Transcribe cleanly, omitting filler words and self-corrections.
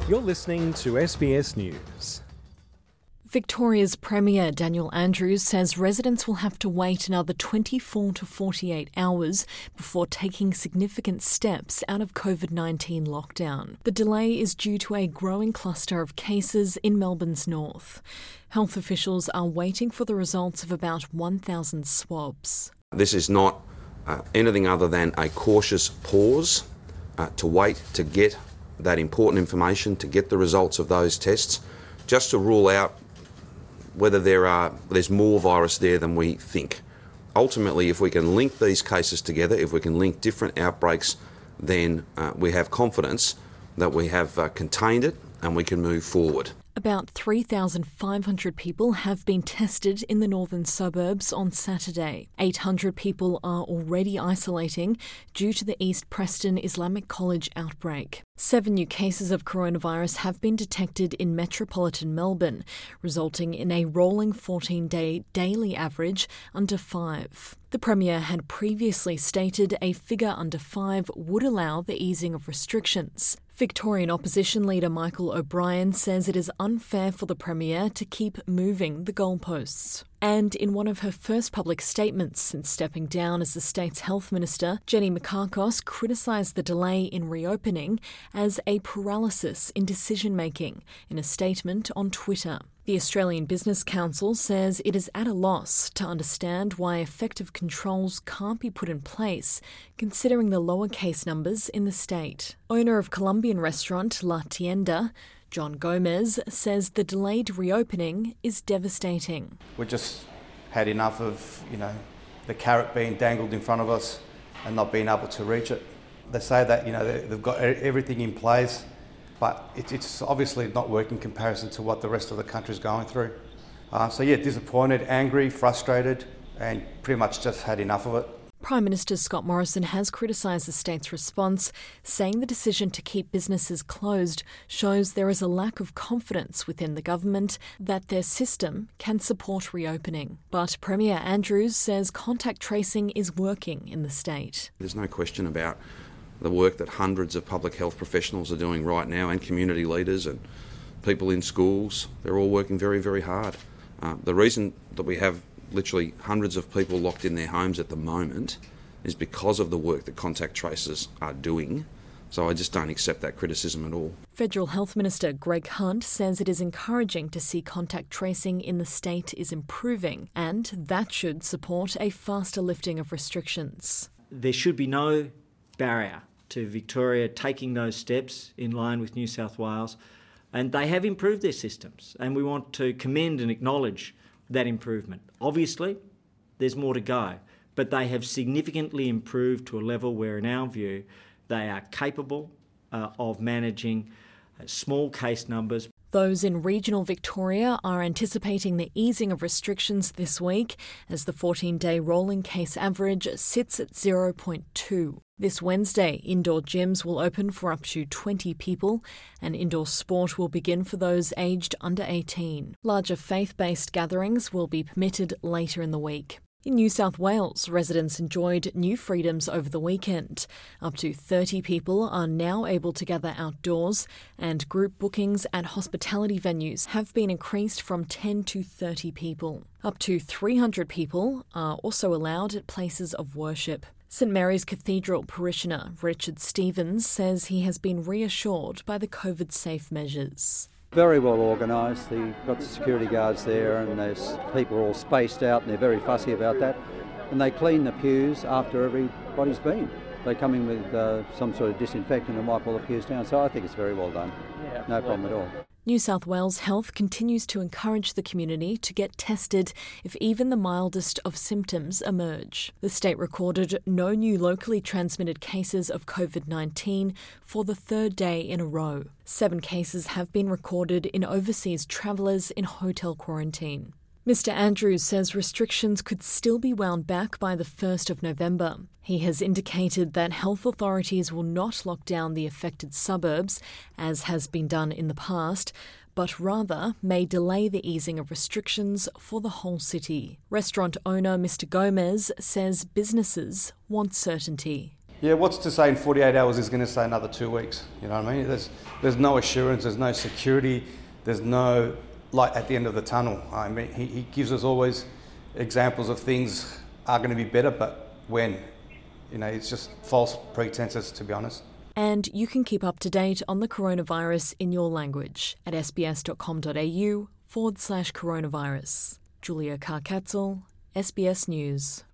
You're listening to SBS News. Victoria's Premier Daniel Andrews says residents will have to wait another 24 to 48 hours before taking significant steps out of COVID-19 lockdown. The delay is due to a growing cluster of cases in Melbourne's north. Health officials are waiting for the results of about 1,000 swabs. This is not anything other than a cautious pause to wait to get that important information, to get the results of those tests, just to rule out whether there's more virus there than we think. Ultimately, if we can link these cases together, if we can link different outbreaks, then we have confidence that we have contained it and we can move forward. About 3,500 people have been tested in the northern suburbs on Saturday. 800 people are already isolating due to the East Preston Islamic College outbreak. 7 new cases of coronavirus have been detected in metropolitan Melbourne, resulting in a rolling 14-day daily average under 5. The Premier had previously stated a figure under 5 would allow the easing of restrictions. Victorian opposition leader Michael O'Brien says it is unfair for the Premier to keep moving the goalposts. And in one of her first public statements since stepping down as the state's health minister, Jenny Mikakos criticised the delay in reopening as a paralysis in decision-making in a statement on Twitter. The Australian Business Council says it is at a loss to understand why effective controls can't be put in place, considering the lower case numbers in the state. Owner of Colombian restaurant La Tienda, John Gomez, says the delayed reopening is devastating. We just had enough of, the carrot being dangled in front of us and not being able to reach it. They say that, they've got everything in place, but it's obviously not working in comparison to what the rest of the country is going through. Disappointed, angry, frustrated, and pretty much just had enough of it. Prime Minister Scott Morrison has criticised the state's response, saying the decision to keep businesses closed shows there is a lack of confidence within the government that their system can support reopening. But Premier Andrews says contact tracing is working in the state. There's no question about the work that hundreds of public health professionals are doing right now, and community leaders and people in schools. They're all working very, very hard. The reason that we have literally hundreds of people locked in their homes at the moment is because of the work that contact tracers are doing. So I just don't accept that criticism at all. Federal Health Minister Greg Hunt says it is encouraging to see contact tracing in the state is improving, and that should support a faster lifting of restrictions. There should be no barrier to Victoria taking those steps in line with New South Wales, and they have improved their systems, and we want to commend and acknowledge that improvement. Obviously, there's more to go, but they have significantly improved to a level where, in our view, they are capable of managing small case numbers. Those in regional Victoria are anticipating the easing of restrictions this week as the 14-day rolling case average sits at 0.2. This Wednesday, indoor gyms will open for up to 20 people and indoor sport will begin for those aged under 18. Larger faith-based gatherings will be permitted later in the week. In New South Wales, residents enjoyed new freedoms over the weekend. Up to 30 people are now able to gather outdoors, and group bookings at hospitality venues have been increased from 10 to 30 people. Up to 300 people are also allowed at places of worship. St Mary's Cathedral parishioner Richard Stevens says he has been reassured by the COVID-safe measures. Very well organised. They've got the security guards there and there's people all spaced out and they're very fussy about that. And they clean the pews after everybody's been. They come in with some sort of disinfectant and wipe all the pews down. So I think it's very well done. No problem at all. New South Wales Health continues to encourage the community to get tested if even the mildest of symptoms emerge. The state recorded no new locally transmitted cases of COVID-19 for the third day in a row. 7 cases have been recorded in overseas travellers in hotel quarantine. Mr Andrews says restrictions could still be wound back by the 1st of November. He has indicated that health authorities will not lock down the affected suburbs, as has been done in the past, but rather may delay the easing of restrictions for the whole city. Restaurant owner Mr Gomez says businesses want certainty. Yeah, what's to say in 48 hours is going to say another 2 weeks? You know what I mean? There's no assurance, there's no security, there's no light at the end of the tunnel. I mean, he gives us always examples of things are going to be better, but when? You know, it's just false pretenses, to be honest. And you can keep up to date on the coronavirus in your language at sbs.com.au/coronavirus. Julia Carr-Katzel, SBS News.